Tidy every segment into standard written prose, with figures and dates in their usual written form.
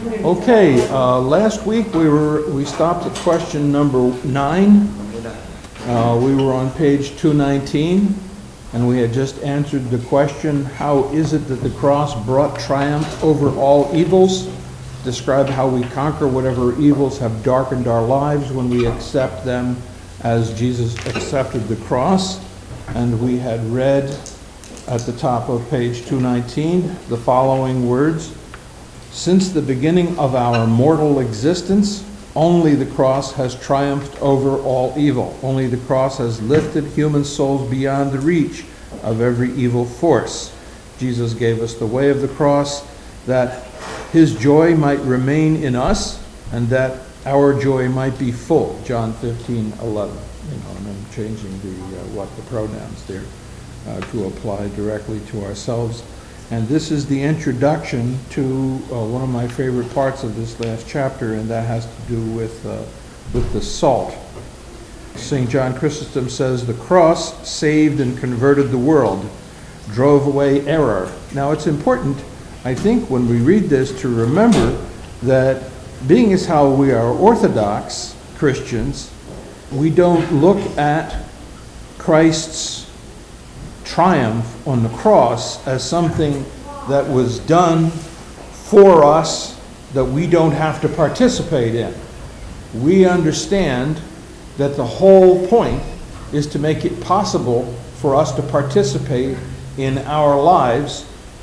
Okay, last week we stopped at question number 9. We were on page 219, and we had just answered the question, how is it that the cross brought triumph over all evils? Describe how we conquer whatever evils have darkened our lives when we accept them as Jesus accepted the cross. And we had read at the top of page 219 the following words: since the beginning of our mortal existence, only the cross has triumphed over all evil. Only the cross has lifted human souls beyond the reach of every evil force. Jesus gave us the way of the cross that his joy might remain in us and that our joy might be full. John 15:11. And I'm changing the pronouns there to apply directly to ourselves. And this is the introduction to one of my favorite parts of this last chapter, and that has to do with the salt. St. John Chrysostom says, the cross saved and converted the world, drove away error. Now it's important, I think, when we read this to remember that being as how we are Orthodox Christians, we don't look at Christ's triumph on the cross as something that was done for us that we don't have to participate in. We understand that the whole point is to make it possible for us to participate in our lives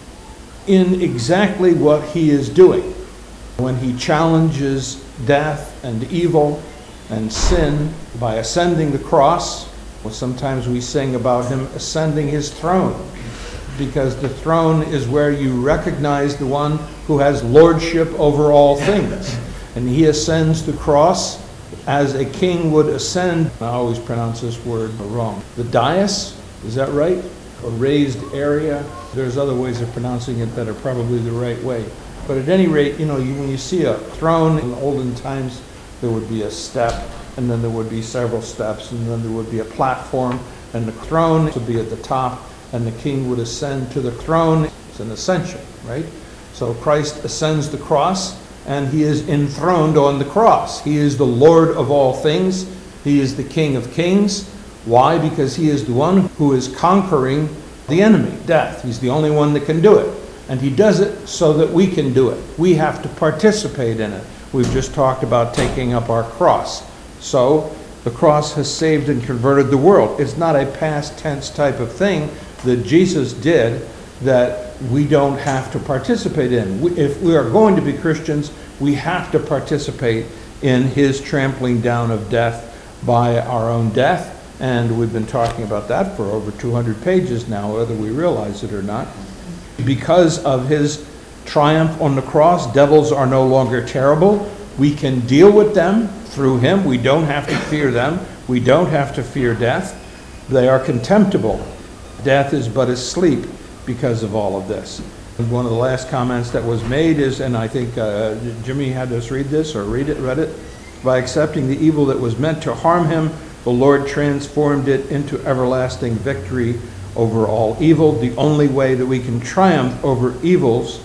in exactly what he is doing. When he challenges death and evil and sin by ascending the cross, well, sometimes we sing about him ascending his throne, because the throne is where you recognize the one who has lordship over all things. And he ascends the cross as a king would ascend. I always pronounce this word wrong. The dais, is that right? A raised area. There's other ways of pronouncing it that are probably the right way. But at any rate, when you see a throne in olden times, there would be a step, and then there would be several steps, and then there would be a platform, and the throne would be at the top, and the king would ascend to the throne. It's an ascension, right? So Christ ascends the cross, and he is enthroned on the cross. He is the Lord of all things. He is the King of kings. Why? Because he is the one who is conquering the enemy, death. He's the only one that can do it. And he does it so that we can do it. We have to participate in it. We've just talked about taking up our cross. So the cross has saved and converted the world. It's not a past tense type of thing that Jesus did that we don't have to participate in. If we are going to be Christians, we have to participate in his trampling down of death by our own death. And we've been talking about that for over 200 pages now, whether we realize it or not. Because of his triumph on the cross, devils are no longer terrible. We can deal with them through him. We don't have to fear them. We don't have to fear death. They are contemptible. Death is but as sleep because of all of this. And one of the last comments that was made is, and I think Jimmy had us read this or read it, by accepting the evil that was meant to harm him, the Lord transformed it into everlasting victory over all evil. The only way that we can triumph over evils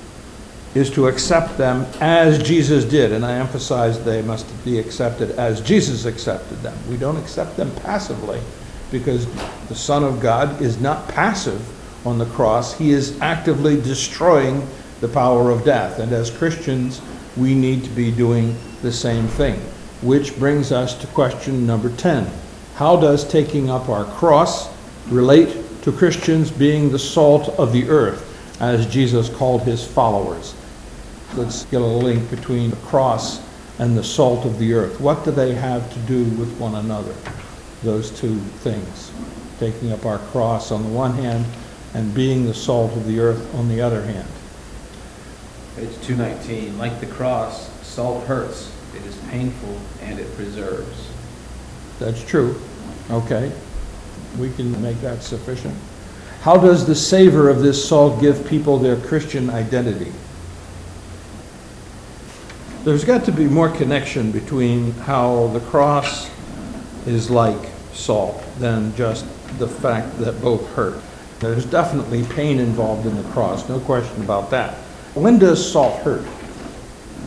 is to accept them as Jesus did. And I emphasize they must be accepted as Jesus accepted them. We don't accept them passively, because the Son of God is not passive on the cross. He is actively destroying the power of death. And as Christians, we need to be doing the same thing. Which brings us to question number 10. How does taking up our cross relate to Christians being the salt of the earth, as Jesus called his followers? Let's get a link between the cross and the salt of the earth. What do they have to do with one another? Those two things. Taking up our cross on the one hand and being the salt of the earth on the other hand. Page 219. Like the cross, salt hurts. It is painful and it preserves. That's true. Okay. We can make that sufficient. How does the savor of this salt give people their Christian identity? There's got to be more connection between how the cross is like salt than just the fact that both hurt. There's definitely pain involved in the cross, no question about that. When does salt hurt?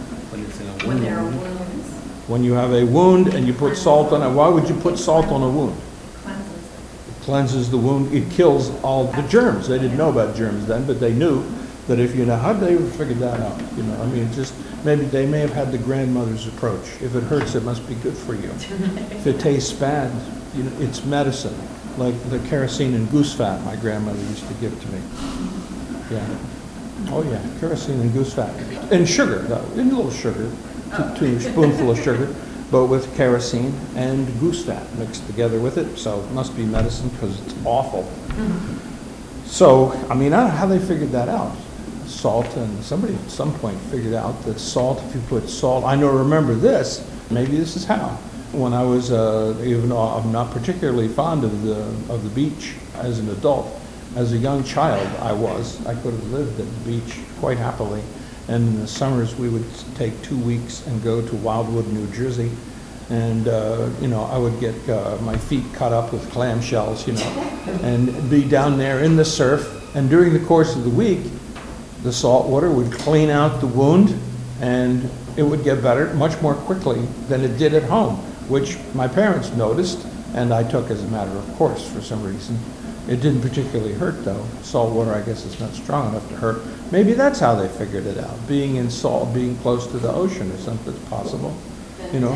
When there are wounds, When you have a wound and you put salt on it, why would you put salt on a wound? cleanses. It cleanses the wound, it kills all the germs. They didn't know about germs then, but they knew that if you know, how'd they ever figure that out? You know, I mean, just, maybe they may have had the grandmother's approach. If it hurts, it must be good for you. If it tastes bad, you know, it's medicine. Like the kerosene and goose fat my grandmother used to give to me. Yeah. Oh yeah, kerosene and goose fat. And sugar, though, and a little sugar, two spoonful of sugar, but with kerosene and goose fat mixed together with it. So it must be medicine because it's awful. So, I mean, I don't know how they figured that out. Salt, and somebody at some point figured out that salt, if you put salt, I know, remember this, maybe this is how. When I was, even though I'm not particularly fond of the beach as an adult, as a young child I could have lived at the beach quite happily. And in the summers we would take 2 weeks and go to Wildwood, New Jersey. And, you know, I would get my feet cut up with clamshells, you know, and be down there in the surf. And during the course of the week, the salt water would clean out the wound and it would get better much more quickly than it did at home, which my parents noticed and I took as a matter of course for some reason. It didn't particularly hurt though. Salt water, I guess, is not strong enough to hurt. Maybe that's how they figured it out. Being in salt, being close to the ocean or something's possible. You know,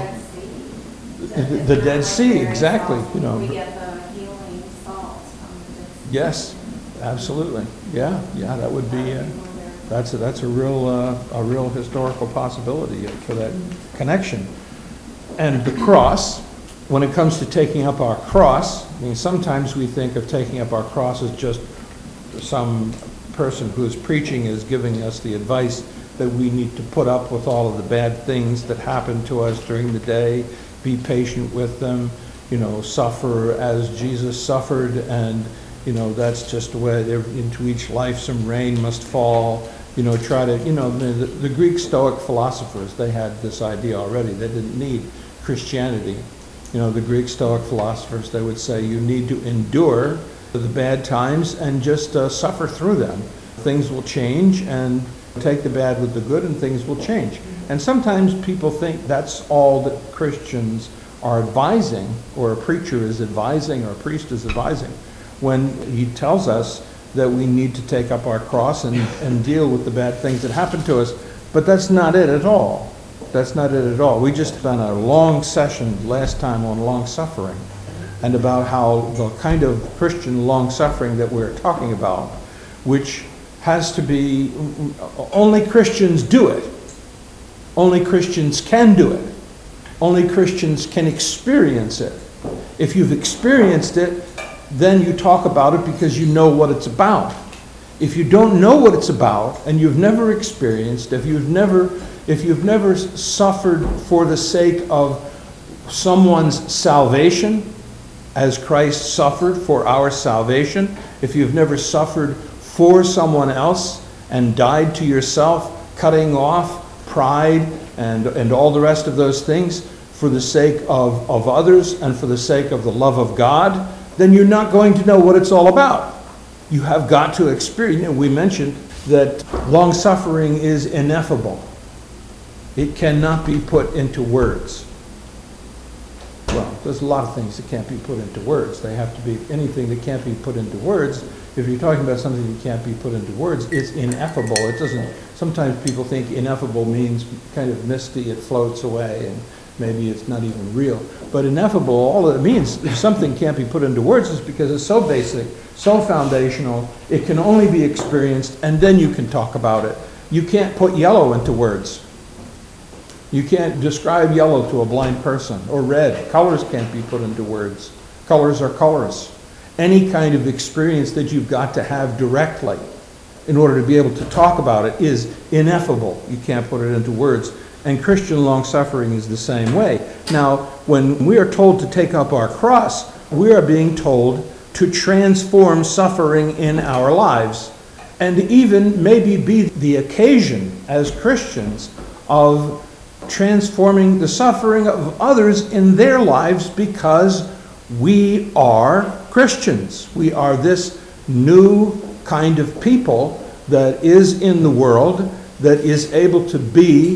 the Dead Sea, exactly. You know, we get the healing salts from the Dead Sea. Yes, absolutely. Yeah, that would be. That's a real historical possibility for that connection. And the cross. When it comes to taking up our cross, I mean, sometimes we think of taking up our cross as just some person who is preaching is giving us the advice that we need to put up with all of the bad things that happen to us during the day, be patient with them, you know, suffer as Jesus suffered, and, you know, that's just the way into each life some rain must fall, you know, try to, you know, the Greek Stoic philosophers, they had this idea already. They didn't need Christianity. You know, the Greek Stoic philosophers, they would say you need to endure the bad times and just suffer through them. Things will change, and take the bad with the good and things will change. And sometimes people think that's all that Christians are advising, or a preacher is advising, or a priest is advising, when he tells us that we need to take up our cross and deal with the bad things that happen to us. But that's not it at all. That's not it at all. We just done a long session last time on long suffering and about how the kind of Christian long suffering that we're talking about, which has to be, only Christians do it. Only Christians can do it. Only Christians can experience it. If you've experienced it, then you talk about it because you know what it's about. If you don't know what it's about and you've never experienced, if you've never suffered for the sake of someone's salvation, as Christ suffered for our salvation, if you've never suffered for someone else and died to yourself, cutting off pride and all the rest of those things for the sake of others and for the sake of the love of God, then you're not going to know what it's all about. You have got to experience, and we mentioned that long suffering is ineffable. It cannot be put into words. Well, there's a lot of things that can't be put into words. They have to be anything that can't be put into words. If you're talking about something that can't be put into words, it's ineffable. It doesn't. Sometimes people think ineffable means kind of misty. It floats away, and maybe it's not even real. But ineffable, all it means, if something can't be put into words, is because it's so basic, so foundational. It can only be experienced, and then you can talk about it. You can't put yellow into words. You can't describe yellow to a blind person, or red. Colors can't be put into words. Colors are colors. Any kind of experience that you've got to have directly in order to be able to talk about it is ineffable. You can't put it into words. And Christian long-suffering is the same way. Now, when we are told to take up our cross, we are being told to transform suffering in our lives, and even maybe be the occasion as Christians of transforming the suffering of others in their lives, because we are Christians. We are this new kind of people that is in the world, that is able to be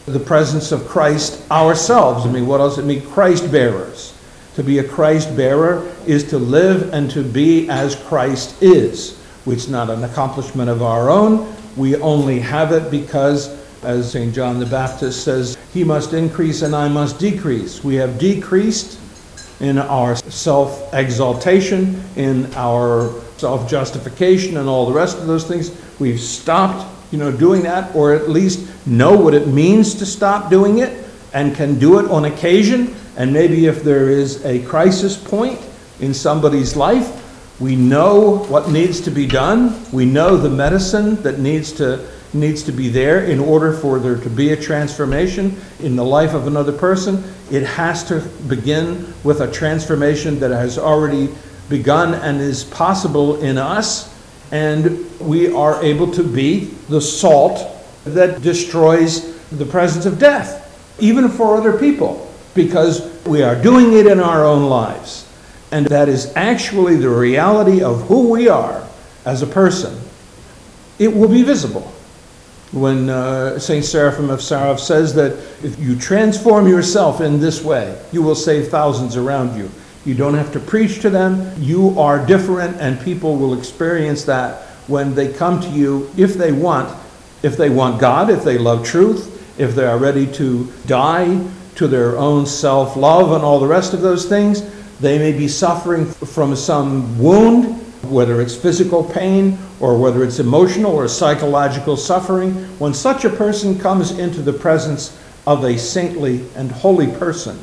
the presence of Christ ourselves. I mean, what else? It means Christ bearers. To be a Christ bearer is to live and to be as Christ is, which is not an accomplishment of our own. We only have it because, as St. John the Baptist says, he must increase and I must decrease. We have decreased in our self-exaltation, in our self-justification, and all the rest of those things. We've stopped, doing that, or at least know what it means to stop doing it, and can do it on occasion. And maybe if there is a crisis point in somebody's life, we know what needs to be done. We know the medicine that needs to be there in order for there to be a transformation in the life of another person. It has to begin with a transformation that has already begun and is possible in us, and we are able to be the salt that destroys the presence of death, even for other people, because we are doing it in our own lives. And that is actually the reality of who we are as a person. It will be visible. When St. Seraphim of Sarov says that if you transform yourself in this way, you will save thousands around you. You don't have to preach to them. You are different, and people will experience that when they come to you if they want God, if they love truth, if they are ready to die to their own self-love and all the rest of those things. They may be suffering from some wound, whether it's physical pain or whether it's emotional or psychological suffering. When such a person comes into the presence of a saintly and holy person,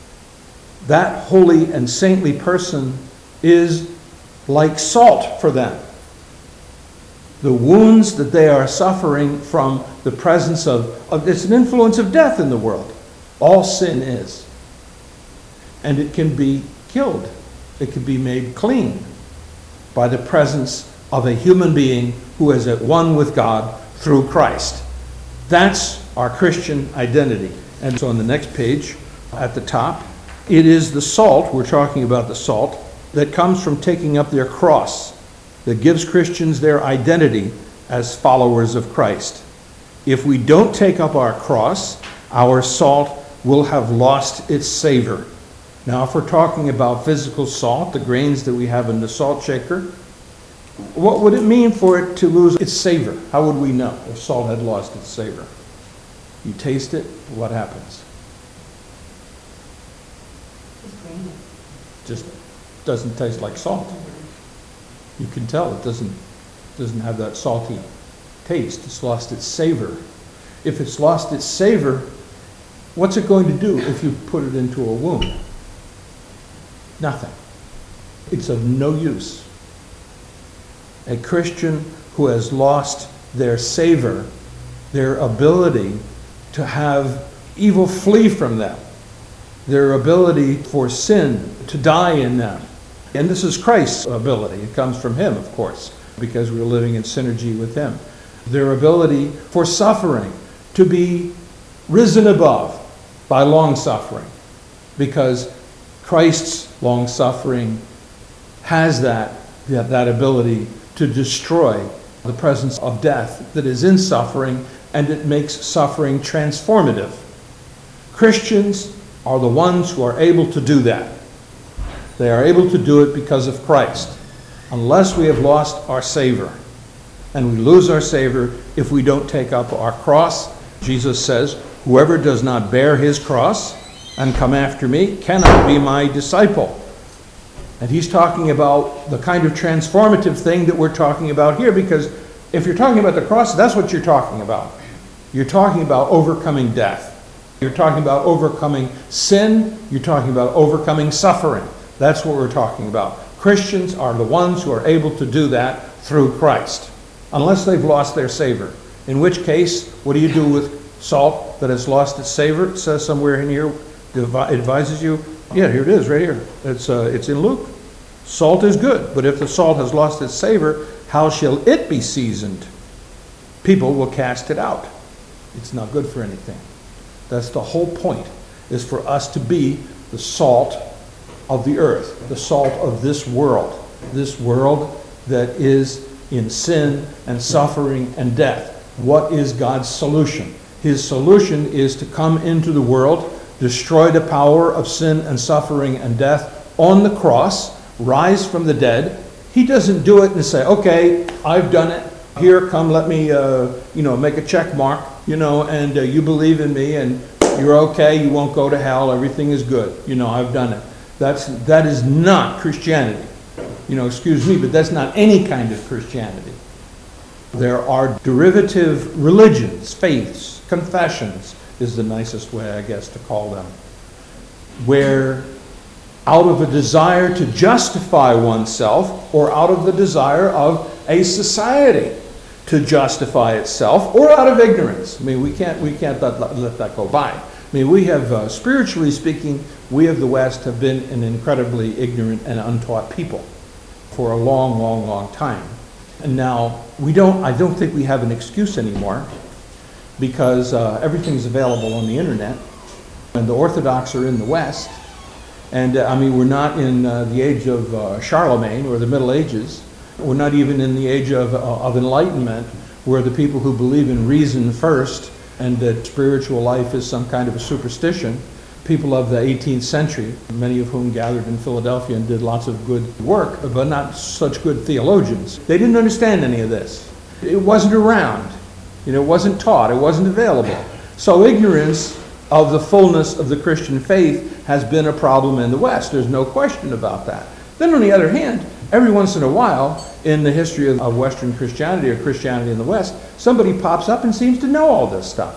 that holy and saintly person is like salt for them. The wounds that they are suffering from the presence of it's an influence of death in the world. All sin is. And it can be killed. It can be made clean by the presence of a human being who is at one with God through Christ. That's our Christian identity. And so on the next page, at the top, it is the salt, we're talking about the salt, that comes from taking up their cross, that gives Christians their identity as followers of Christ. If we don't take up our cross, our salt will have lost its savor. Now, if we're talking about physical salt, the grains that we have in the salt shaker, what would it mean for it to lose its savor? How would we know if salt had lost its savor? You taste it, what happens? Just doesn't taste like salt. You can tell it doesn't have that salty taste. It's lost its savor. If it's lost its savor, what's it going to do if you put it into a wound? Nothing. It's of no use. A Christian who has lost their savor, their ability to have evil flee from them, their ability for sin to die in them. And this is Christ's ability. It comes from him, of course, because we're living in synergy with him. Their ability for suffering to be risen above by long suffering, because Christ's long suffering has that ability to destroy the presence of death that is in suffering, and it makes suffering transformative. Christians are the ones who are able to do that. They are able to do it because of Christ, unless we have lost our savor. And we lose our savor if we don't take up our cross. Jesus says, whoever does not bear his cross and come after me cannot be my disciple. And he's talking about the kind of transformative thing that we're talking about here, because if you're talking about the cross, that's what you're talking about. You're talking about overcoming death. You're talking about overcoming sin. You're talking about overcoming suffering. That's what we're talking about. Christians are the ones who are able to do that through Christ, unless they've lost their savor. In which case, what do you do with salt that has lost its savor? It says somewhere in here, it advises you. Yeah, here it is, right here. It's in Luke. Salt is good, but if the salt has lost its savor, how shall it be seasoned? People will cast it out. It's not good for anything. That's the whole point, is for us to be the salt of the earth, the salt of this world that is in sin and suffering and death. What is God's solution? His solution is to come into the world, destroy the power of sin and suffering and death on the cross, rise from the dead. He doesn't do it and say, okay, I've done it. Here, come, let me, make a check mark, and you believe in me and you're okay, you won't go to hell, everything is good. I've done it. That is not Christianity. Excuse me, but that's not any kind of Christianity. There are derivative religions, faiths, confessions is the nicest way, I guess, to call them, where out of a desire to justify oneself or out of the desire of a society to justify itself or out of ignorance. We can't let that go by. We have, spiritually speaking, we of the West have been an incredibly ignorant and untaught people for a long, long, long time. And now, I don't think we have an excuse anymore because everything's available on the internet and the Orthodox are in the West. And we're not in the age of Charlemagne or the Middle Ages. We're not even in the age of enlightenment, where the people who believe in reason first and that spiritual life is some kind of a superstition, people of the 18th century, many of whom gathered in Philadelphia and did lots of good work, but not such good theologians. They didn't understand any of this. It wasn't around. It wasn't taught. It wasn't available. So ignorance of the fullness of the Christian faith has been a problem in the West. There's no question about that. Then on the other hand, every once in a while in the history of Western Christianity or Christianity in the West, somebody pops up and seems to know all this stuff.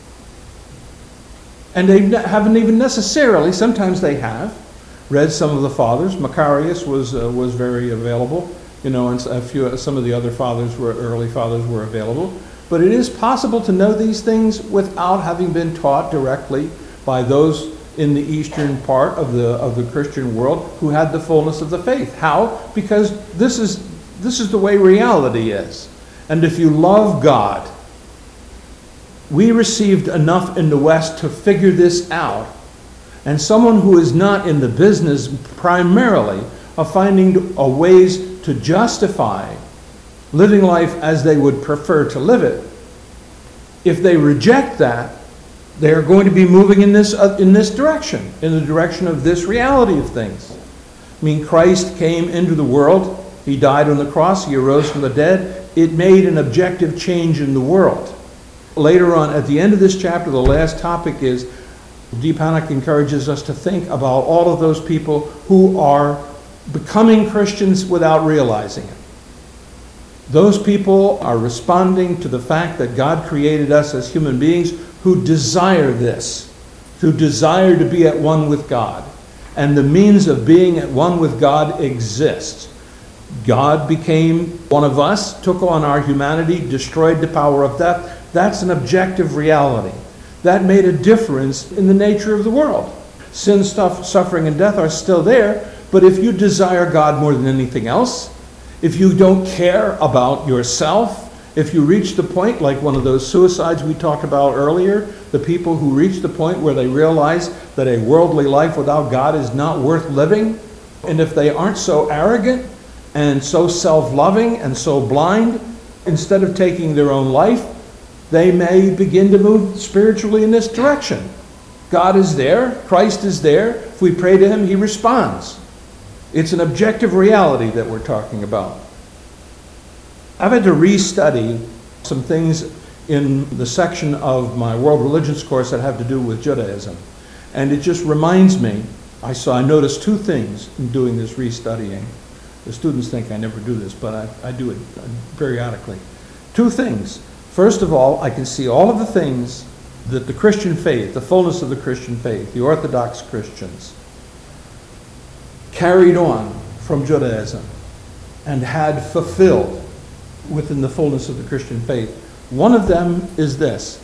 And they haven't even necessarily, sometimes they have, read some of the fathers. Macarius was very available, and some of the other early fathers were available. But it is possible to know these things without having been taught directly by those in the eastern part of the Christian world who had the fullness of the faith. How? Because this is the way reality is. And if you love God, we received enough in the West to figure this out. And someone who is not in the business primarily of finding ways to justify living life as they would prefer to live it, if they reject that, they are going to be moving in this direction, in the direction of this reality of things. Christ came into the world. He died on the cross. He arose from the dead. It made an objective change in the world. Later on, at the end of this chapter, the last topic is, Deepanak encourages us to think about all of those people who are becoming Christians without realizing it. Those people are responding to the fact that God created us as human beings who desire this, who desire to be at one with God. And the means of being at one with God exists. God became one of us, took on our humanity, destroyed the power of death. That's an objective reality. That made a difference in the nature of the world. Sin, suffering, and death are still there, but if you desire God more than anything else, if you don't care about yourself, if you reach the point, like one of those suicides we talked about earlier, the people who reach the point where they realize that a worldly life without God is not worth living, and if they aren't so arrogant and so self-loving and so blind, instead of taking their own life, they may begin to move spiritually in this direction. God is there. Christ is there. If we pray to Him, He responds. It's an objective reality that we're talking about. I've had to restudy some things in the section of my world religions course that have to do with Judaism. And it just reminds me, I noticed two things in doing this restudying. The students think I never do this, but I do it periodically. Two things. First of all, I can see all of the things that the Christian faith, the fullness of the Christian faith, the Orthodox Christians, carried on from Judaism and had fulfilled within the fullness of the Christian faith. One of them is this.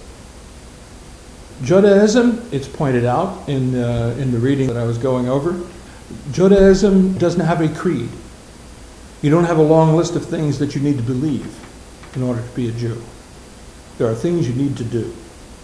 Judaism, it's pointed out in the reading that I was going over, Judaism doesn't have a creed. You don't have a long list of things that you need to believe in order to be a Jew. There are things you need to do.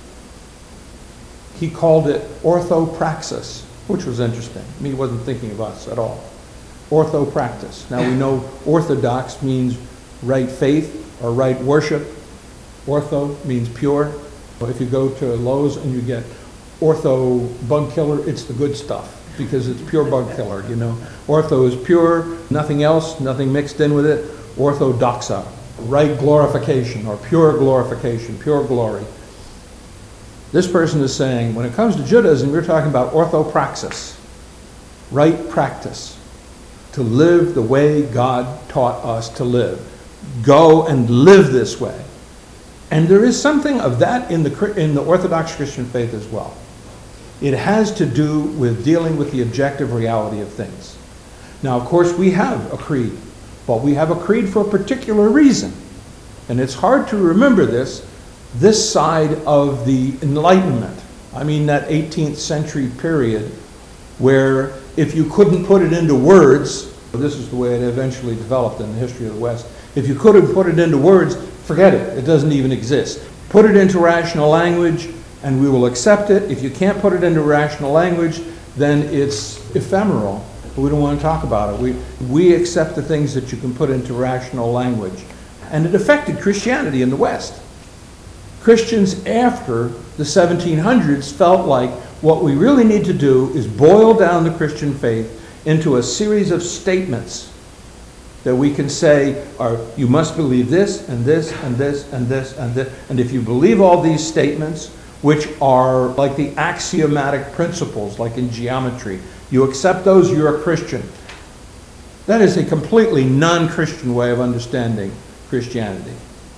He called it orthopraxis, which was interesting. He wasn't thinking of us at all. Orthopraxis. Now we know orthodox means right faith or right worship. Ortho means pure. If you go to Lowe's and you get Ortho bug killer, it's the good stuff because it's pure bug killer, you know. Ortho is pure, nothing else, nothing mixed in with it. Orthodoxa, right glorification or pure glorification, pure glory. This person is saying, when it comes to Judaism, we're talking about orthopraxis, right practice, to live the way God taught us to live. Go and live this way. And there is something of that in the Orthodox Christian faith as well. It has to do with dealing with the objective reality of things. Now, of course, we have a creed, but we have a creed for a particular reason. And it's hard to remember this side of the Enlightenment. I mean, that 18th century period where if you couldn't put it into words, this is the way it eventually developed in the history of the West, if you couldn't put it into words, forget it. It doesn't even exist. Put it into rational language and we will accept it. If you can't put it into rational language, then it's ephemeral. We don't want to talk about it. We accept the things that you can put into rational language. And it affected Christianity in the West. Christians after the 1700s felt like what we really need to do is boil down the Christian faith into a series of statements that we can say are, you must believe this and this and this and this and this. And if you believe all these statements, which are like the axiomatic principles, like in geometry, you accept those, you're a Christian. That is a completely non-Christian way of understanding Christianity.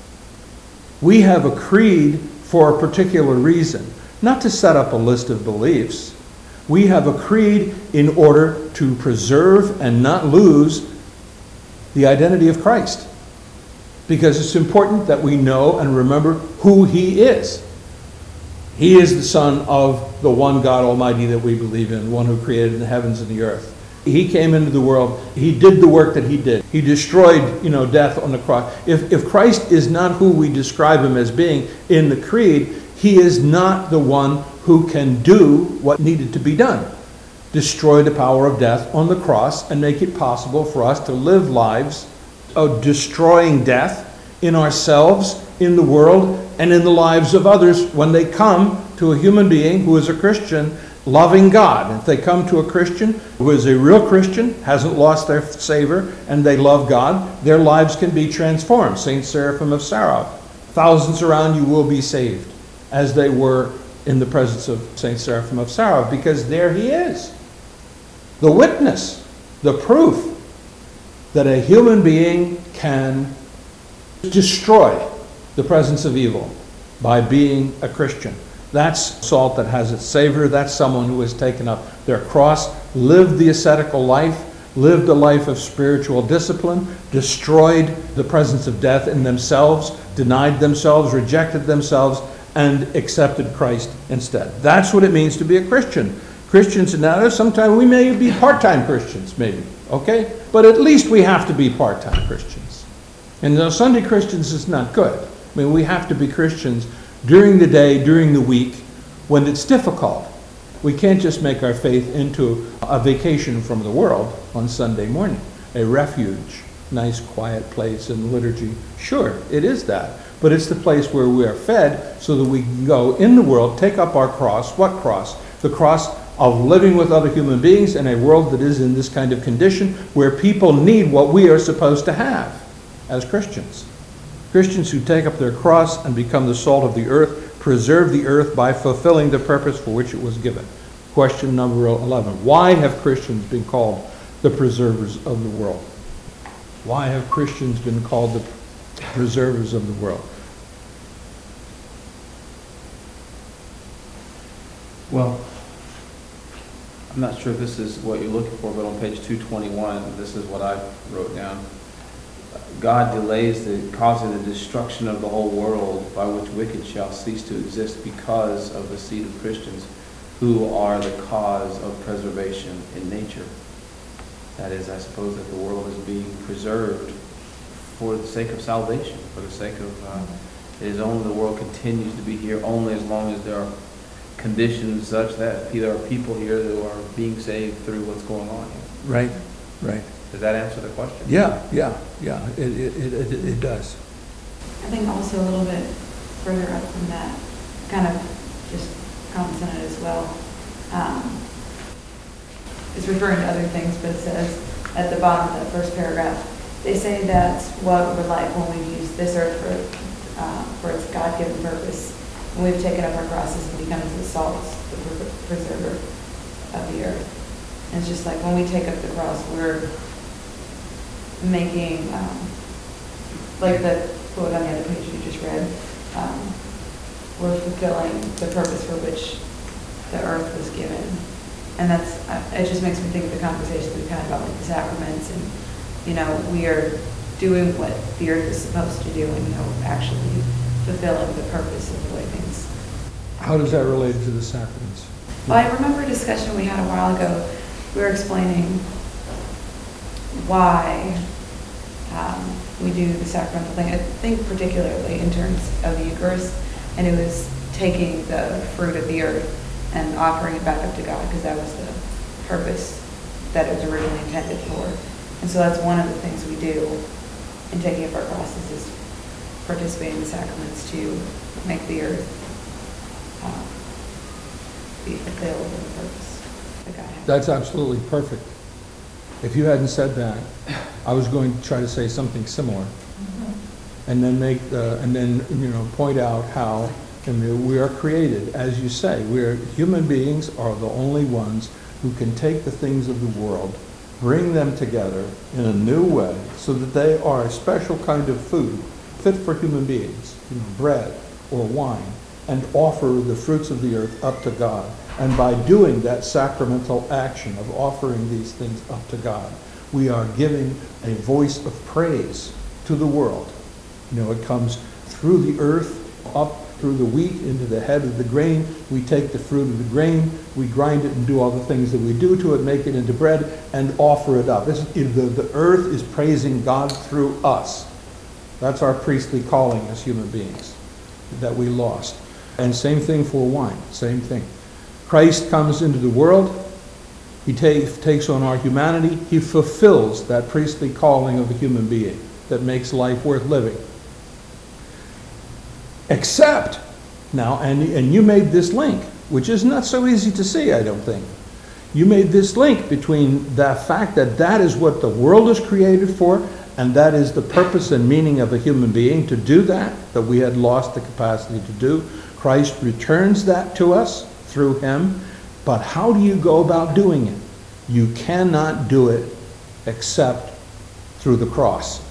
We have a creed for a particular reason, not to set up a list of beliefs. We have a creed in order to preserve and not lose the identity of Christ, because it's important that we know and remember who He is. He is the Son of the one God Almighty that we believe in, one who created the heavens and the earth. He came into the world. He did the work that He did. He destroyed, death on the cross. If Christ is not who we describe Him as being in the creed, He is not the one who can do what needed to be done. Destroy the power of death on the cross and make it possible for us to live lives of destroying death in ourselves, in the world, and in the lives of others when they come to a human being who is a Christian, loving God. If they come to a Christian who is a real Christian, hasn't lost their savor, and they love God, their lives can be transformed. Saint Seraphim of Sarov, thousands around you will be saved, as they were in the presence of Saint Seraphim of Sarov, because there he is. The witness, the proof that a human being can destroy the presence of evil by being a Christian. That's salt that has its savor. That's someone who has taken up their cross, lived the ascetical life, lived a life of spiritual discipline, destroyed the presence of death in themselves, denied themselves, rejected themselves, and accepted Christ instead. That's what it means to be a Christian. Christians now, sometimes we may be part-time Christians, maybe, okay? But at least we have to be part-time Christians. And those Sunday Christians is not good. I mean, we have to be Christians during the day, during the week, when it's difficult. We can't just make our faith into a vacation from the world on Sunday morning, a refuge, nice quiet place in liturgy. Sure, it is that. But it's the place where we are fed so that we can go in the world, take up our cross. What cross? The cross of living with other human beings in a world that is in this kind of condition where people need what we are supposed to have as Christians. Christians who take up their cross and become the salt of the earth, preserve the earth by fulfilling the purpose for which it was given. Question number 11. Why have Christians been called the preservers of the world? Why have Christians been called the preservers of the world? Well, I'm not sure if this is what you're looking for, but on page 221, this is what I wrote down. God delays causing the destruction of the whole world, by which wicked shall cease to exist because of the seed of Christians, who are the cause of preservation in nature. That is, I suppose that the world is being preserved for the sake of salvation, for the sake of, it is only the world continues to be here only as long as there are conditions such that there are people here who are being saved through what's going on here. Right, right. Does that answer the question? Yeah, it does. I think also a little bit further up from that, kind of just comments on it as well. It's referring to other things, but it says at the bottom of that first paragraph, they say that's what we're like when we use this earth for its God-given purpose. When we've taken up our crosses and become the salt, the preserver of the earth. And it's just like when we take up the cross, we're making, like the quote on the other page you just read, we're fulfilling the purpose for which the earth was given. And that's, it just makes me think of the conversation we've had about like the sacraments and, we are doing what the earth is supposed to do and, actually fulfilling the purpose of the way things. How does that relate to the sacraments? Well, I remember a discussion we had a while ago. We were explaining why we do the sacramental thing. I think particularly in terms of the Eucharist, and it was taking the fruit of the earth and offering it back up to God, because that was the purpose that it was originally intended for. And so that's one of the things we do in taking up our crosses, is participate in the sacraments to make the earth be fulfilled in the purpose that God had. That's absolutely perfect. If you hadn't said that, I was going to try to say something similar, and then point out how we are created, as you say. Human beings are the only ones who can take the things of the world, bring them together in a new way, so that they are a special kind of food fit for human beings, bread or wine, and offer the fruits of the earth up to God. And by doing that sacramental action of offering these things up to God, we are giving a voice of praise to the world. It comes through the earth, up through the wheat, into the head of the grain. We take the fruit of the grain, we grind it and do all the things that we do to it, make it into bread, and offer it up. The earth is praising God through us. That's our priestly calling as human beings that we lost. And same thing for wine, same thing. Christ comes into the world, he takes on our humanity, he fulfills that priestly calling of a human being that makes life worth living. Except, now, and you made this link, which is not so easy to see, I don't think. You made this link between the fact that that is what the world is created for, and that is the purpose and meaning of a human being, to do that we had lost the capacity to do. Christ returns that to us through him, but how do you go about doing it? You cannot do it except through the cross.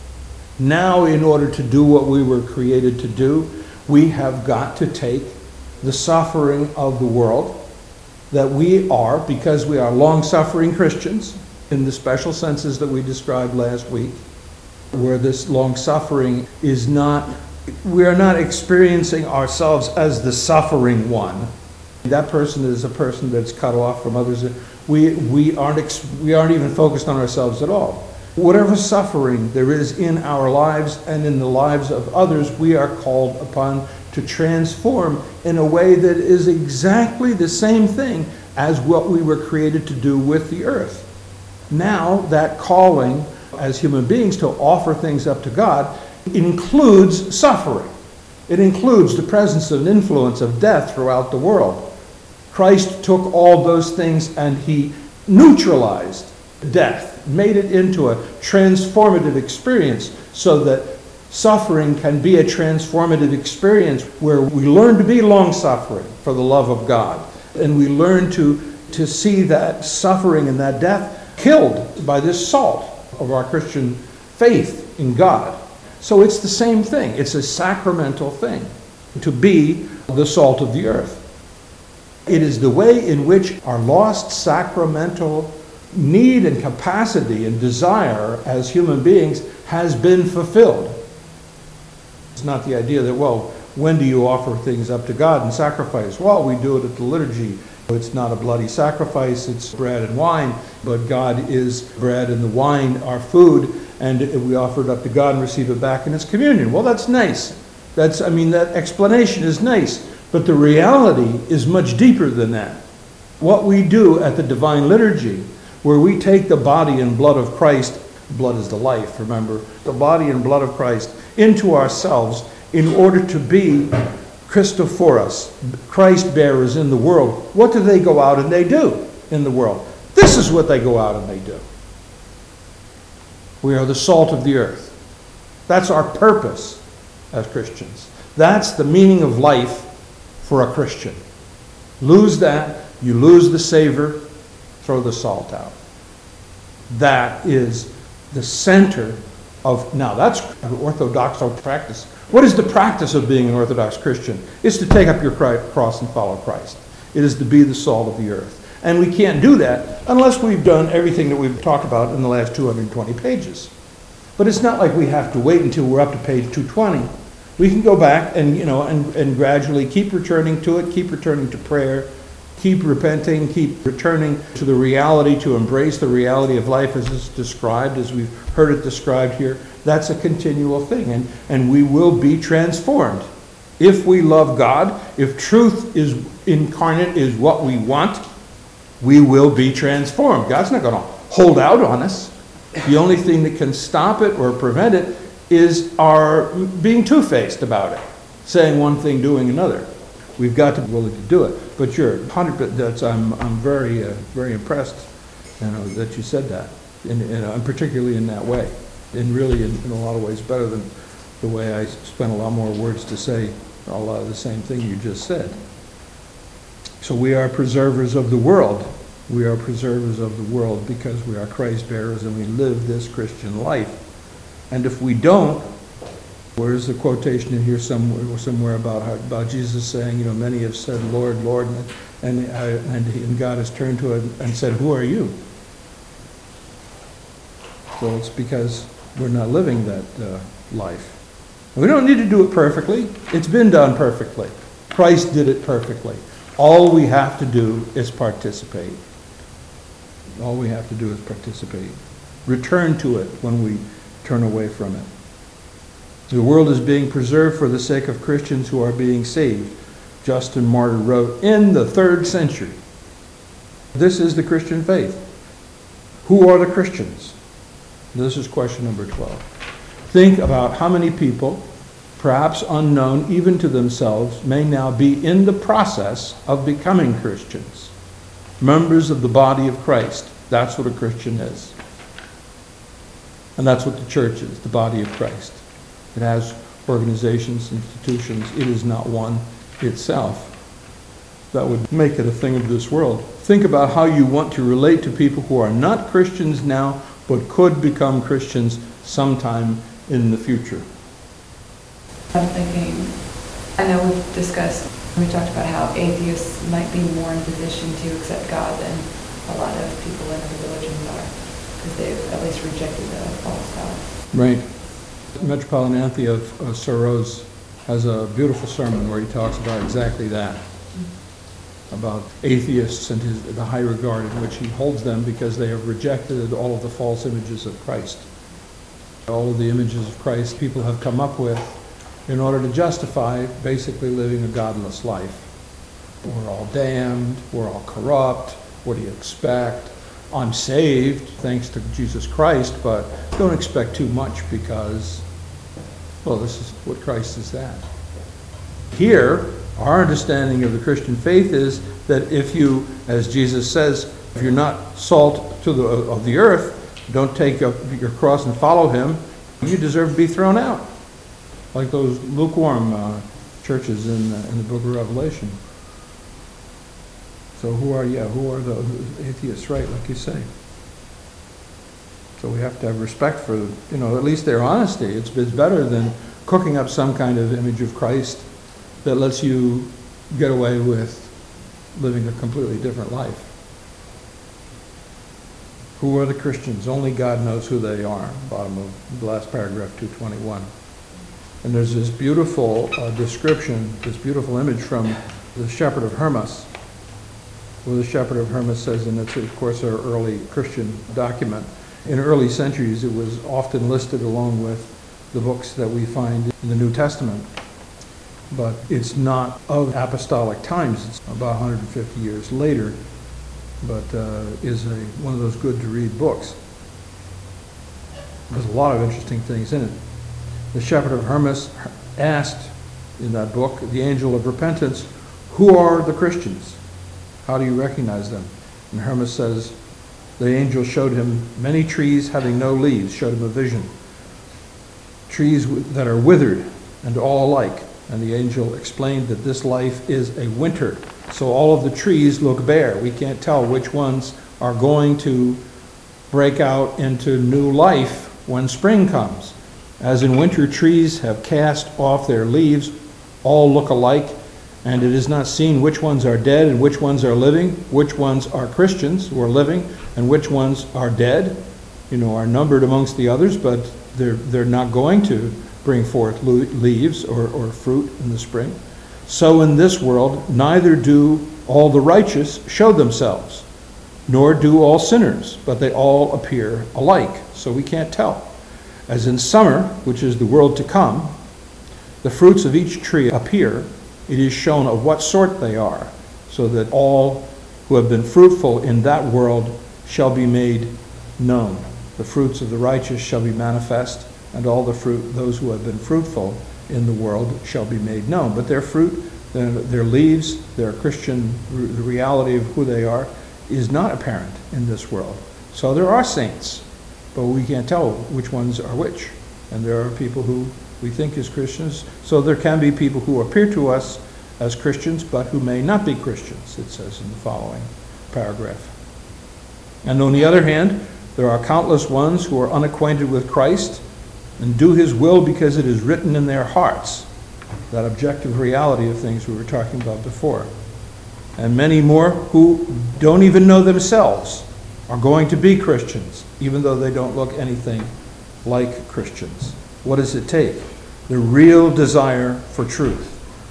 Now, in order to do what we were created to do, we have got to take the suffering of the world that we are, because we are long-suffering Christians, in the special senses that we described last week, where this long-suffering is not, we are not experiencing ourselves as the suffering one. That person is a person that's cut off from others. We aren't even focused on ourselves at all. Whatever suffering there is in our lives and in the lives of others, we are called upon to transform in a way that is exactly the same thing as what we were created to do with the earth. Now, that calling as human beings to offer things up to God includes suffering. It includes the presence and influence of death throughout the world. Christ took all those things and he neutralized death, made it into a transformative experience, so that suffering can be a transformative experience where we learn to be long-suffering for the love of God, and we learn to see that suffering and that death killed by this salt of our Christian faith in God. So it's the same thing. It's a sacramental thing to be the salt of the earth. It is the way in which our lost sacramental need and capacity and desire as human beings has been fulfilled. It's not the idea that, well, when do you offer things up to God and sacrifice? Well, we do it at the liturgy. It's not a bloody sacrifice, it's bread and wine, but God is bread and the wine are food, and we offer it up to God and receive it back in its communion. Well, that's nice. That explanation is nice, but the reality is much deeper than that. What we do at the Divine Liturgy, where we take the body and blood of Christ, blood is the life, remember, the body and blood of Christ into ourselves in order to be Christophoros, Christ bearers in the world. What do they go out and they do in the world? This is what they go out and they do. We are the salt of the earth. That's our purpose as Christians. That's the meaning of life for a Christian. Lose that, you lose the savor, throw the salt out. That is the center of, now that's orthodox practice. What is the practice of being an Orthodox Christian? It's to take up your cross and follow Christ. It is to be the salt of the earth. And we can't do that unless we've done everything that we've talked about in the last 220 pages. But it's not like we have to wait until we're up to page 220. We can go back and, and gradually keep returning to it, keep returning to prayer, keep repenting, keep returning to the reality, to embrace the reality of life as it's described, as we've heard it described here. That's a continual thing, and we will be transformed. If we love God, if truth is incarnate, is what we want, we will be transformed. God's not going to hold out on us. The only thing that can stop it or prevent it is our being two-faced about it, saying one thing, doing another. We've got to be willing to do it. But you're 100%. I'm very very impressed, that you said that, and particularly in that way, and really in a lot of ways better than the way I spent a lot more words to say a lot of the same thing you just said. So we are preservers of the world. We are preservers of the world because we are Christ bearers and we live this Christian life. And if we don't, where's the quotation in here somewhere about Jesus saying, many have said, Lord, Lord, and God has turned to it and said, who are you? So it's because we're not living that life. We don't need to do it perfectly. It's been done perfectly. Christ did it perfectly. All we have to do is participate. All we have to do is participate. Return to it when we turn away from it. The world is being preserved for the sake of Christians who are being saved. Justin Martyr wrote in the 3rd century. This is the Christian faith. Who are the Christians? This is question number 12. Think about how many people, perhaps unknown even to themselves, may now be in the process of becoming Christians. Members of the body of Christ. That's what a Christian is. And that's what the church is, the body of Christ. It has organizations, institutions. It is not one itself. That would make it a thing of this world. Think about how you want to relate to people who are not Christians now, but could become Christians sometime in the future. I'm thinking, I know we talked about how atheists might be more in position to accept God than a lot of people in other religions are, because they've at least rejected the false God. Right. Metropolitan Anthony of Soros has a beautiful sermon where he talks about exactly that, about atheists and the high regard in which he holds them because they have rejected all of the false images of Christ. All of the images of Christ people have come up with in order to justify basically living a godless life. We're all damned, we're all corrupt, what do you expect? I'm saved thanks to Jesus Christ, but don't expect too much because, well, this is what Christ is at. Here, our understanding of the Christian faith is that if you, as Jesus says, if you're not salt of the earth, don't take up your cross and follow him, you deserve to be thrown out. Like those lukewarm churches in the book of Revelation. So who are the atheists, right, like you say. So we have to have respect for, at least their honesty. It's better than cooking up some kind of image of Christ that lets you get away with living a completely different life. Who are the Christians? Only God knows who they are. Bottom of the last paragraph, 221. And there's this beautiful description, this beautiful image from the Shepherd of Hermas, where the Shepherd of Hermas says, and it's of course our early Christian document, in early centuries it was often listed along with the books that we find in the New Testament. But it's not of apostolic times, it's about 150 years later, but is one of those good to read books. There's a lot of interesting things in it. The Shepherd of Hermas asked in that book, the angel of repentance, who are the Christians? How do you recognize them? And Hermas says, the angel showed him many trees having no leaves, showed him a vision. Trees that are withered and all alike. And the angel explained that this life is a winter. So all of the trees look bare. We can't tell which ones are going to break out into new life when spring comes. As in winter, trees have cast off their leaves, all look alike, and it is not seen which ones are dead and which ones are living, which ones are Christians who are living, and which ones are dead, are numbered amongst the others, but they're not going to bring forth leaves or fruit in the spring. So in this world, neither do all the righteous show themselves, nor do all sinners, but they all appear alike. So we can't tell. As in summer, which is the world to come, the fruits of each tree appear, it is shown of what sort they are, so that all who have been fruitful in that world shall be made known. The fruits of the righteous shall be manifest, and all the fruit, those who have been fruitful in the world shall be made known. But their fruit, their leaves, their Christian, the reality of who they are, is not apparent in this world. So there are saints, but we can't tell which ones are which. And there are people who we think is Christians. So there can be people who appear to us as Christians, but who may not be Christians, it says in the following paragraph. And on the other hand, there are countless ones who are unacquainted with Christ and do his will because it is written in their hearts, that objective reality of things we were talking about before. And many more who don't even know themselves are going to be Christians, even though they don't look anything like Christians. What does it take? The real desire for truth.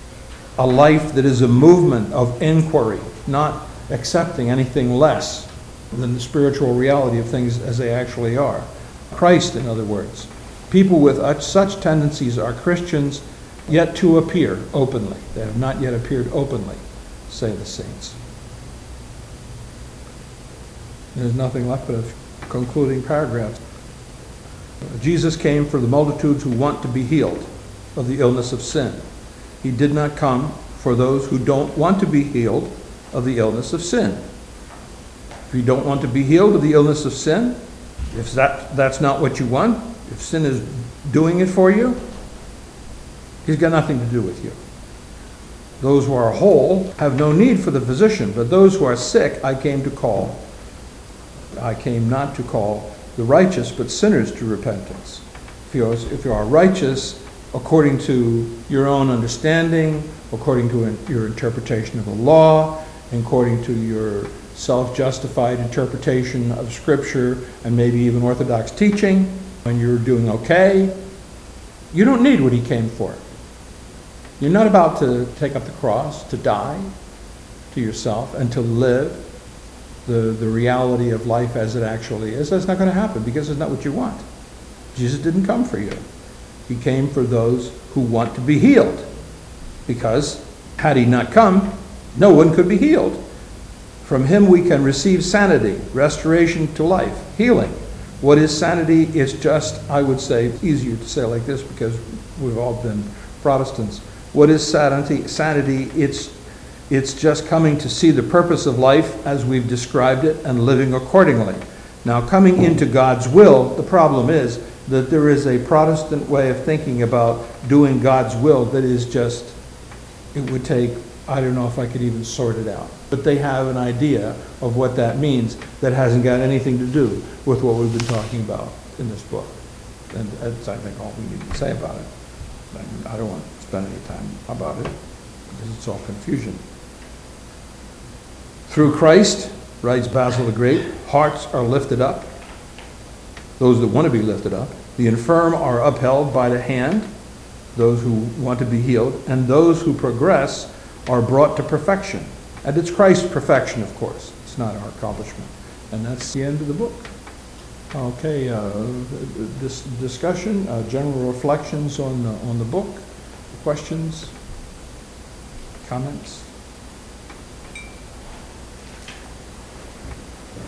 A life that is a movement of inquiry, not accepting anything less than the spiritual reality of things as they actually are. Christ, in other words. People with such tendencies are Christians yet to appear openly. They have not yet appeared openly, say the saints. There's nothing left but a concluding paragraph. Jesus came for the multitudes who want to be healed of the illness of sin. He did not come for those who don't want to be healed of the illness of sin. If you don't want to be healed of the illness of sin, if that's not what you want, if sin is doing it for you, he's got nothing to do with you. Those who are whole have no need for the physician, but those who are sick I came not to call the righteous, but sinners to repentance. If you are righteous according to your own understanding, according to your interpretation of the law, according to your self-justified interpretation of Scripture, and maybe even Orthodox teaching, when you're doing okay, you don't need what he came for. You're not about to take up the cross, to die to yourself, and to live the reality of life as it actually is. That's not going to happen because it's not what you want. Jesus didn't come for you. He came for those who want to be healed. Because had he not come, no one could be healed. From him we can receive sanity, restoration to life, healing. What is sanity? It's just, I would say, easier to say like this because we've all been Protestants. What is sanity? Sanity, it's just coming to see the purpose of life as we've described it and living accordingly. Now, coming into God's will, the problem is that there is a Protestant way of thinking about doing God's will that is just, it would take, I don't know if I could even sort it out. But they have an idea of what that means that hasn't got anything to do with what we've been talking about in this book. And that's, I think, all we need to say about it. I don't want to spend any time about it because it's all confusion. Through Christ, writes Basil the Great, hearts are lifted up. Those that want to be lifted up. The infirm are upheld by the hand, those who want to be healed, and those who progress are brought to perfection. And it's Christ's perfection, of course. It's not our accomplishment. And that's the end of the book. Okay, this discussion, general reflections on the book, questions, comments?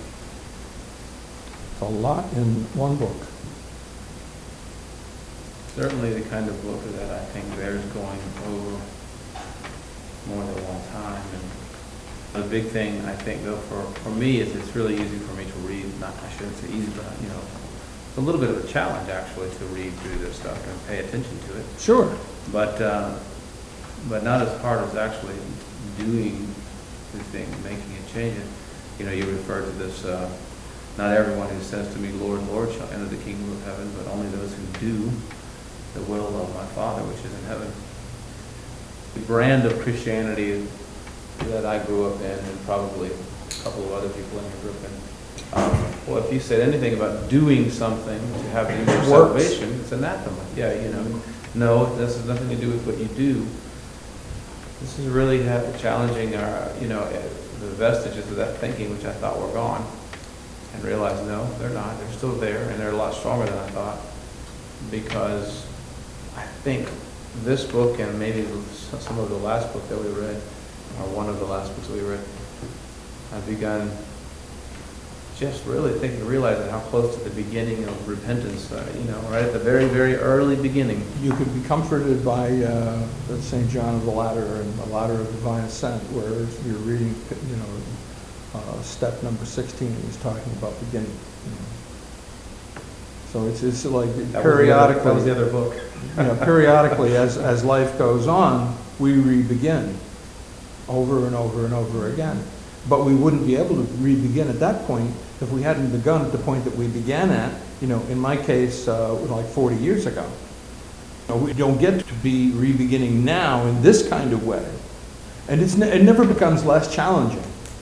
A lot in one book. certainly the kind of book that I think bears going over more than one time. And the big thing, I think, though, for me, is it's really easy for me to read. Not, I shouldn't say easy, but, you know, it's a little bit of a challenge, actually, to read through this stuff and pay attention to it. Sure. But not as hard as actually doing the thing, making a change. You know, you refer to this, not everyone who says to me, Lord, Lord, shall enter the kingdom of heaven, but only those who do the will of my Father which is in heaven. The brand of Christianity that I grew up in, and probably a couple of other people in your group, and well, if you said anything about doing something to have your Works. salvation, it's anathema. Yeah, you know, no, this has nothing to do with what you do. This is really challenging our, you know, the vestiges of that thinking, which I thought were gone, and realized no, they're not. They're still there, and they're a lot stronger than I thought, because I think this book and maybe some of the last book that we read, or one of the last books we read, I've begun just really realizing how close to the beginning of repentance, you know, right at the very, very early beginning. You could be comforted by the St. John of the Ladder and the Ladder of Divine Ascent, where you're reading, you know, step number 16, he's talking about beginning. You know. So it's like periodically. That was the other book. You know, periodically, as life goes on, we re-begin over and over and over again. But we wouldn't be able to re-begin at that point if we hadn't begun at the point that we began at, you know, in my case, like 40 years ago. You know, we don't get to be re-beginning now in this kind of way. And it never becomes less challenging.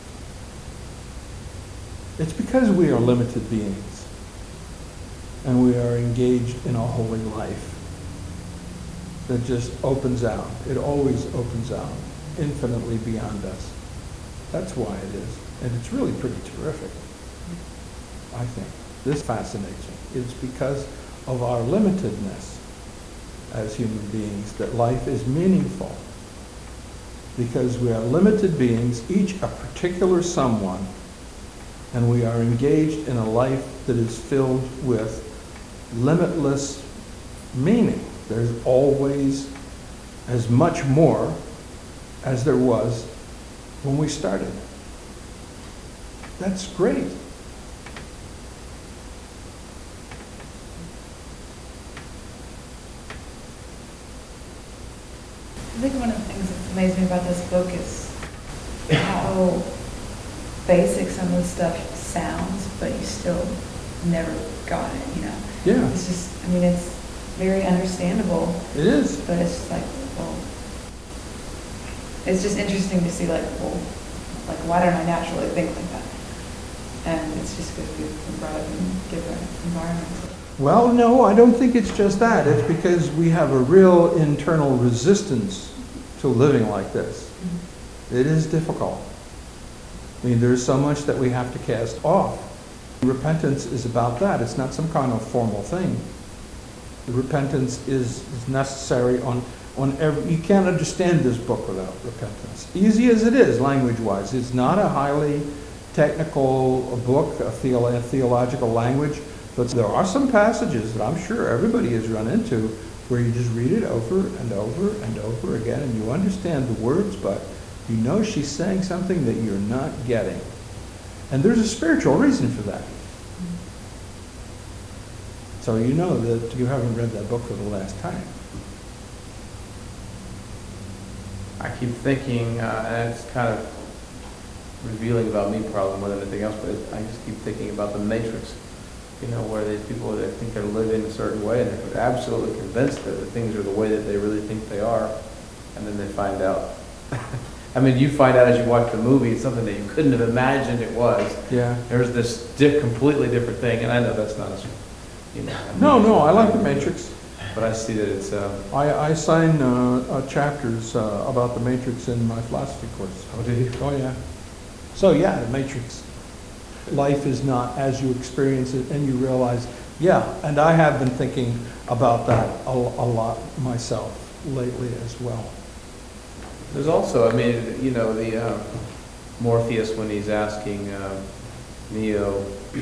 It's because we are limited beings. And we are engaged in a holy life that just opens out. It always opens out, infinitely beyond us. That's why it is. And it's really pretty terrific, I think. This fascinates me. It's because of our limitedness as human beings that life is meaningful. Because we are limited beings, each a particular someone, and we are engaged in a life that is filled with limitless meaning. There's always as much more as there was when we started. That's great. I think one of the things that amazed me about this book is how basic some of the stuff sounds, but you still never got it, you know? Yeah, It's just, I mean, it's very understandable, it is. but it's just like, well, it's just interesting to see, like, well, like, why don't I naturally think like that? And it's just because we've been brought up in different environments. Well, no, I don't think it's just that. It's because we have a real internal resistance to living like this. It is difficult. I mean, there's so much that we have to cast off. Repentance is about that. It's not some kind of formal thing. The repentance is necessary on every. You can't understand this book without repentance. Easy as it is, language-wise. It's not a highly technical book, a theological language, but there are some passages that I'm sure everybody has run into where you just read it over and over and over again, and you understand the words, but you know she's saying something that you're not getting. And there's a spiritual reason for that. So you know that you haven't read that book for the last time. I keep thinking, and it's kind of revealing about me probably more than anything else, but I just keep thinking about the Matrix, you know, where there's people that think they're living a certain way and they're absolutely convinced that the things are the way that they really think they are, and then they find out. I mean, you find out as you watch the movie, it's something that you couldn't have imagined it was. Yeah. There's this completely different thing, and I know that's not as, you know. No, I like the Matrix. But I see that it's, I sign chapters about the Matrix in my philosophy course. oh, do you? Oh, yeah. So, yeah, the Matrix. Life is not as you experience it and you realize, yeah, and I have been thinking about that a lot myself lately as well. There's also, I mean, you know, the Morpheus, when he's asking Neo,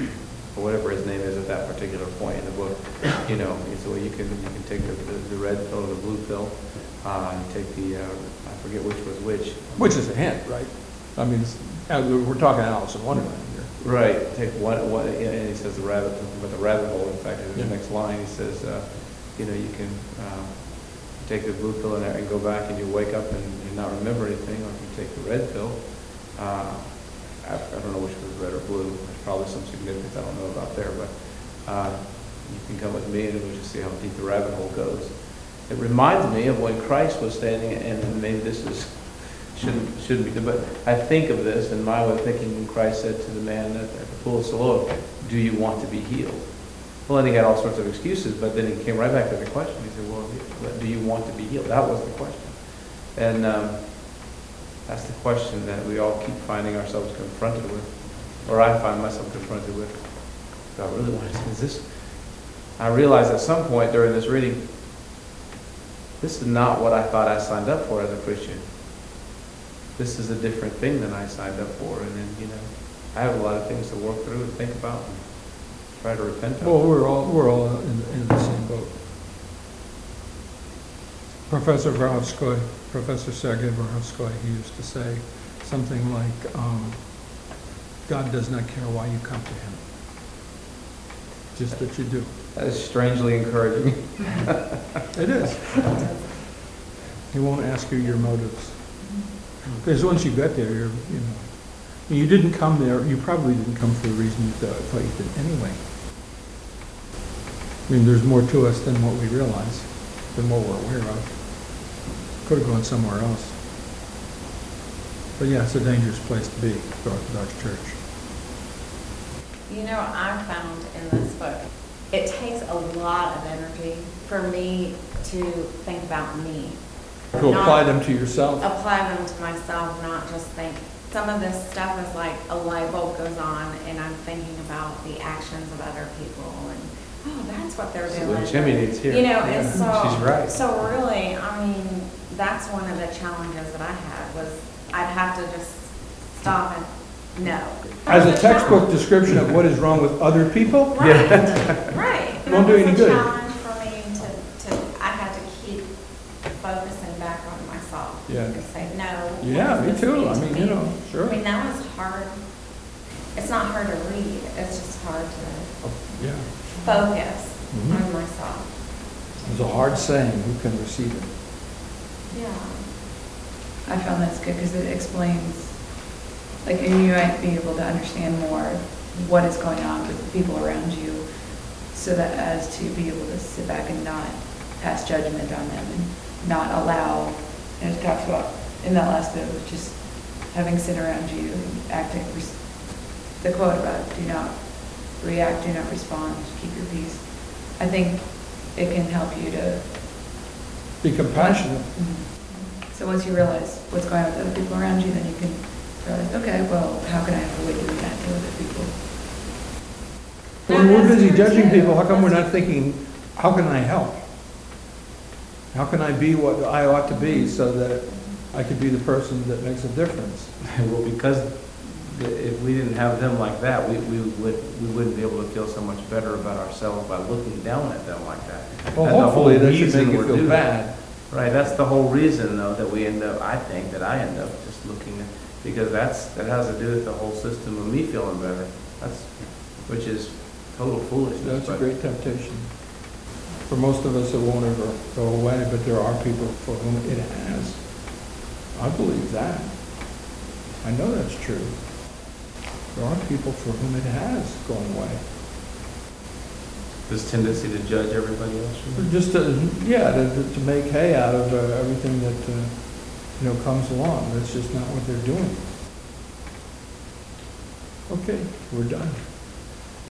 or whatever his name is at that particular point in the book, you know, so you can take the red pill or the blue pill, you take the, I forget which was which. Which is a hint, right? I mean, we're talking Alice in Wonderland here. Right, take one, and he says the rabbit, but the rabbit hole, in fact, in the Yeah. next line, he says, you know, you can take the blue pill and go back and you wake up and not remember anything, or if you take the red pill, I don't know which was red or blue, there's probably some significance I don't know about there, but you can come with me and we'll just see how deep the rabbit hole goes. It reminds me of when Christ was standing, and maybe this is shouldn't be, but I think of this in my way of thinking when Christ said to the man at the pool of Siloam, "Do you want to be healed?" Well, then he had all sorts of excuses, but then he came right back to the question. He said, "Well, do you want to be healed?" That was the question, and that's the question that we all keep finding ourselves confronted with, or I find myself confronted with. Do I really want to? Is this? I realized at some point during this reading, this is not what I thought I signed up for as a Christian. This is a different thing than I signed up for, and then, you know, I have a lot of things to work through and think about and try to repent of. Well, we're all in the same boat. Professor Sergei Verhovskoy, he used to say something like, God does not care why you come to him, just that you do. That is strangely encouraging. It is. He won't ask you your motives. Because once you get there, you didn't come there, you probably didn't come for the reason you thought you did anyway. I mean, there's more to us than what we realize, than what we're aware of. Could have gone somewhere else. But yeah, it's a dangerous place to be, the Orthodox Church. You know, I found in this book, it takes a lot of energy for me to think about me. To apply them to yourself. Apply them to myself, not just think. Some of this stuff is like a light bulb goes on and I'm thinking about the actions of other people and, oh, that's what they're So doing. what Jimmy needs here. You know, and so, She's right. so really, I mean, that's one of the challenges that I had was I'd have to just stop and no. As a textbook description of what is wrong with other people? Right, right. And Won't do that any was good. a challenge for me I had to keep focusing back on myself. Yeah. To say, no. Yeah, what me does this too. mean I to mean, me? you know, sure. I mean, that was hard. It's not hard to read, it's just hard to Yeah. focus Mhm. on myself. It's a hard saying, who can receive it? Yeah. I found that's good because it explains, like, and you might be able to understand more what is going on with the people around you, so that as to be able to sit back and not pass judgment on them and not allow, and it talks about in that last bit of just having sin around you and acting, the quote about do not react, do not respond, keep your peace. I think it can help you to Be compassionate. So once you realize what's going on with other people around you, then you can realize, okay, well, how can I have a way to react to other people? When we're that's busy true, judging too. people, how come we're not thinking, how can I help? How can I be what I ought to be so that I could be the person that makes a difference? Well, because if we didn't have them like that, we wouldn't be able to feel so much better about ourselves by looking down at them like that. Well, And the hopefully whole that should reason make you we're feel doing bad. Right, that's the whole reason though that we end up, I think, that I end up just looking at, because that has to do with the whole system of me feeling better. Which is total foolishness. That's a but- great temptation. For most of us, it won't ever go away, but there are people for whom it has. I believe that. I know that's true. There are people for whom it has gone away. This tendency to judge everybody else. Just to make hay out of everything that comes along. That's just not what they're doing. Okay, we're done.